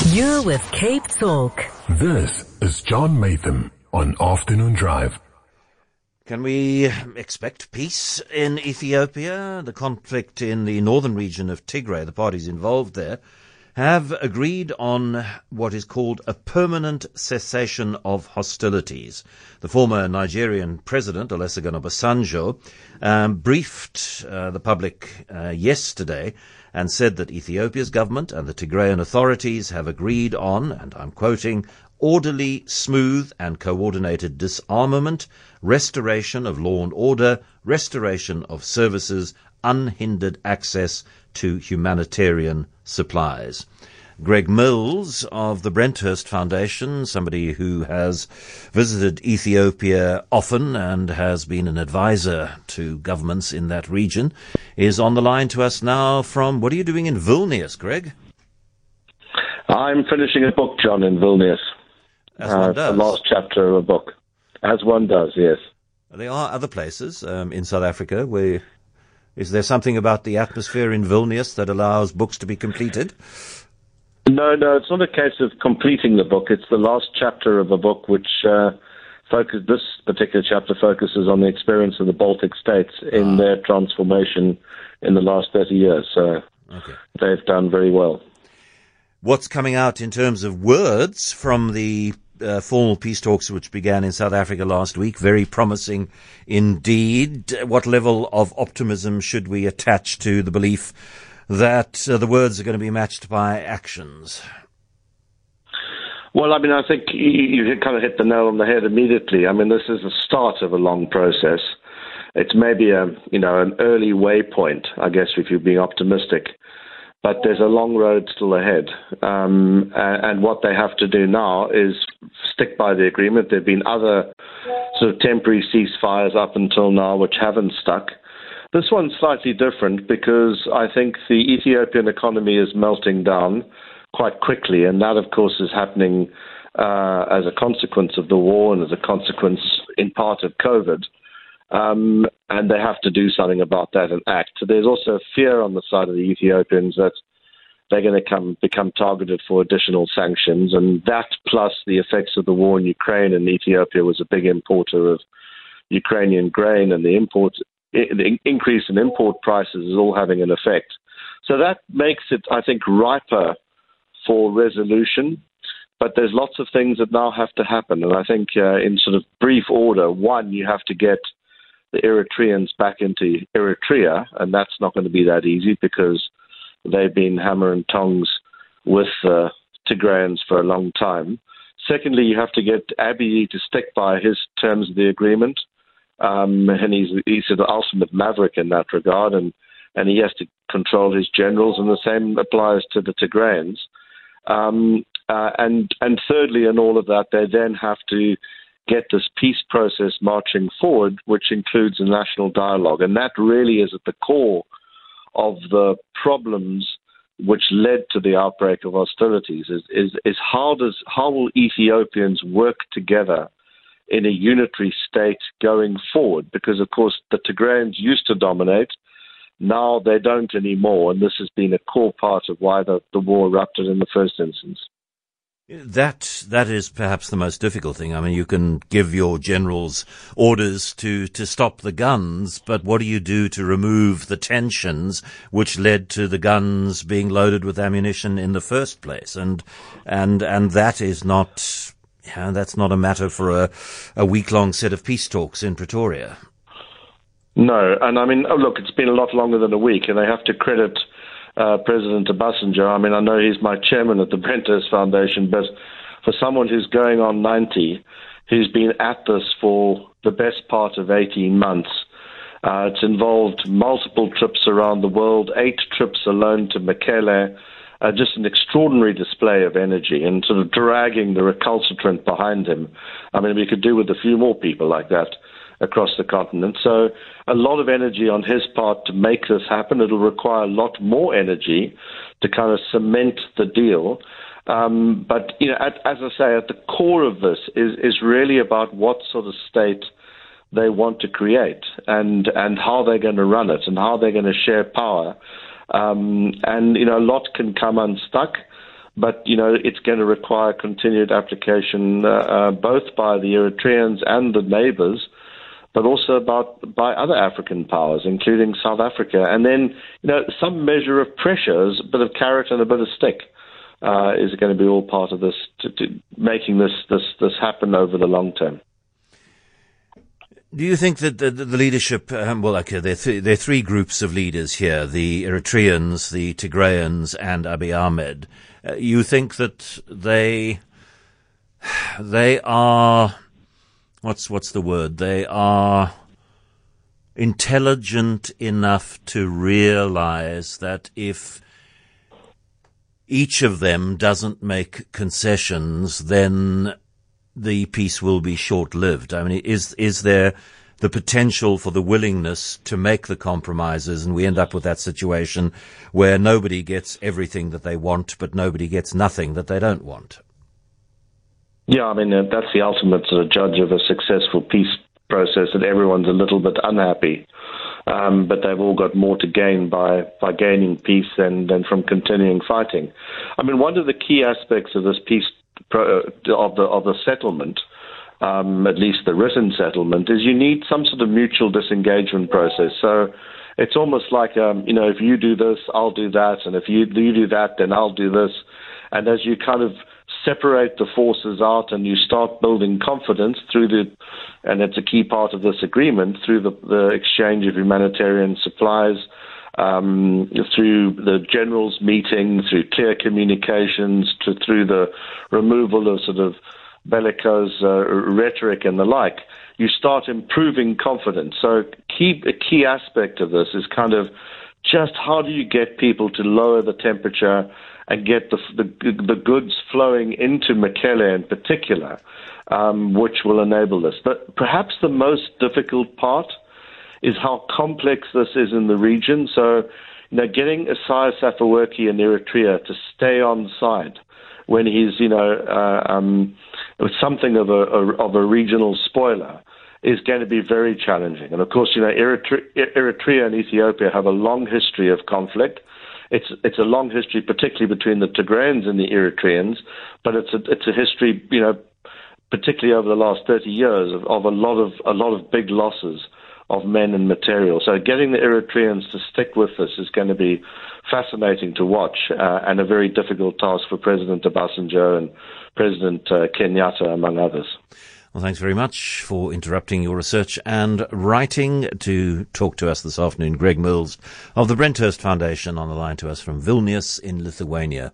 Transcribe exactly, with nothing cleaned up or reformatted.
You're with Cape Talk. This is John Matham on Afternoon Drive. Can we expect peace in Ethiopia? The conflict in the northern region of Tigray, the parties involved there, have agreed on what is called a permanent cessation of hostilities. The former Nigerian president, Olusegun Obasanjo, um, briefed uh, the public uh, yesterday and said that Ethiopia's government and the Tigrayan authorities have agreed on, and I'm quoting, orderly, smooth and coordinated disarmament, restoration of law and order, restoration of services, unhindered access to humanitarian supplies. Greg Mills of the Brenthurst Foundation, somebody who has visited Ethiopia often and has been an advisor to governments in that region, is on the line to us now from, what are you doing in Vilnius, Greg? I'm finishing a book, John, in Vilnius. As one uh, does. The last chapter of a book. As one does, yes. There are other places um, in South Africa where... Is there something about the atmosphere in Vilnius that allows books to be completed? No, no, it's not a case of completing the book. It's the last chapter of a book which uh, focus, this particular chapter focuses on the experience of the Baltic states in ah. their transformation in the last thirty years. So okay. They've done very well. What's coming out in terms of words from the Uh, formal peace talks which began in South Africa last week? Very promising indeed. What level of optimism should we attach to the belief that uh, the words are going to be matched by actions? Well, I mean, I think you, you kind of hit the nail on the head immediately. I mean, this is the start of a long process. It's maybe a, you know, an early waypoint, I guess, if you're being optimistic. But there's a long road still ahead. Um, and, and what they have to do now is stick by the agreement. There have been other sort of temporary ceasefires up until now which haven't stuck. This one's slightly different because I think the Ethiopian economy is melting down quite quickly. And that, of course, is happening uh, as a consequence of the war and as a consequence in part of COVID. Um, and they have to do something about that and act. So there's also fear on the side of the Ethiopians that they're going to come, become targeted for additional sanctions. And that plus the effects of the war in Ukraine, and Ethiopia was a big importer of Ukrainian grain, and the import, the increase in import prices is all having an effect. So that makes it, I think, riper for resolution. But there's lots of things that now have to happen. And I think uh, in sort of brief order, one, you have to get the Eritreans back into Eritrea, and that's not going to be that easy because they've been hammer and tongs with uh, Tigrayans for a long time. Secondly, you have to get Abiy to stick by his terms of the agreement, um, and he's, he's the ultimate maverick in that regard, and, and he has to control his generals, and the same applies to the Tigrayans. Um, uh, and, and thirdly, in all of that, they then have to get this peace process marching forward, which includes a national dialogue. And that really is at the core of the problems which led to the outbreak of hostilities, is, is, is how does how will Ethiopians work together in a unitary state going forward? Because, of course, the Tigrayans used to dominate. Now they don't anymore, and this has been a core part of why the, the war erupted in the first instance. That, that is perhaps the most difficult thing. I mean, you can give your generals orders to, to stop the guns, but what do you do to remove the tensions which led to the guns being loaded with ammunition in the first place? And, and, and that is not, yeah, that's not a matter for a, a week-long set of peace talks in Pretoria. No, and I mean, oh, look, it's been a lot longer than a week, and I have to credit Uh, President Obasanjo. I mean, I know he's my chairman at the Brenthurst Foundation, but for someone who's going on ninety, who's been at this for the best part of eighteen months, uh, it's involved multiple trips around the world, eight trips alone to Mekelle, uh, just an extraordinary display of energy and sort of dragging the recalcitrant behind him. I mean, we could do with a few more people like that across the continent. So a lot of energy on his part to make this happen. It'll require a lot more energy to kind of cement the deal. Um, but, you know, at, as I say, at the core of this is, is really about what sort of state they want to create and, and how they're going to run it and how they're going to share power. Um, and, you know, a lot can come unstuck. But, you know, it's going to require continued application uh, uh, both by the Eritreans and the neighbors, but also about by other African powers, including South Africa. And then, you know, some measure of pressure, a bit of carrot and a bit of stick, uh, is going to be all part of this, to, to making this, this, this happen over the long term. Do you think that the, the leadership, um, well, okay, there are, th- there are three groups of leaders here, the Eritreans, the Tigrayans, and Abiy Ahmed. Uh, you think that they, they are, what's, what's the word? They are intelligent enough to realize that if each of them doesn't make concessions, then the peace will be short-lived. I mean, is is there the potential for the willingness to make the compromises, and we end up with that situation where nobody gets everything that they want, but nobody gets nothing that they don't want? Yeah, I mean, uh, that's the ultimate sort of judge of a successful peace process, that everyone's a little bit unhappy, um, but they've all got more to gain by, by gaining peace than, than from continuing fighting. I mean, one of the key aspects of this peace Pro, of the of the settlement, um, at least the written settlement, is you need some sort of mutual disengagement process. So it's almost like, um, you know, if you do this, I'll do that, and if you, you do that, then I'll do this. And as you kind of separate the forces out and you start building confidence through the, and it's a key part of this agreement, through the, the exchange of humanitarian supplies, Um, through the generals' meeting, through clear communications, to, through the removal of sort of bellicose uh, rhetoric and the like, you start improving confidence. So key, a key aspect of this is kind of just how do you get people to lower the temperature and get the, the, the goods flowing into Mekelle in particular, um, which will enable this. But perhaps the most difficult part is how complex this is in the region. So, you know, getting Isaias Afwerki in Eritrea to stay on side when he's, you know, uh, um, something of a, a of a regional spoiler is going to be very challenging. And of course, you know, Eritrea, Eritrea and Ethiopia have a long history of conflict. It's it's a long history, particularly between the Tigrayans and the Eritreans, but it's a it's a history, you know, particularly over the last thirty years of, of a lot of a lot of big losses of men and material. So getting the Eritreans to stick with this is going to be fascinating to watch, uh, and a very difficult task for President Obasanjo and President uh, Kenyatta, among others. Well, thanks very much for interrupting your research and writing to talk to us this afternoon. Greg Mills of the Brenthurst Foundation on the line to us from Vilnius in Lithuania.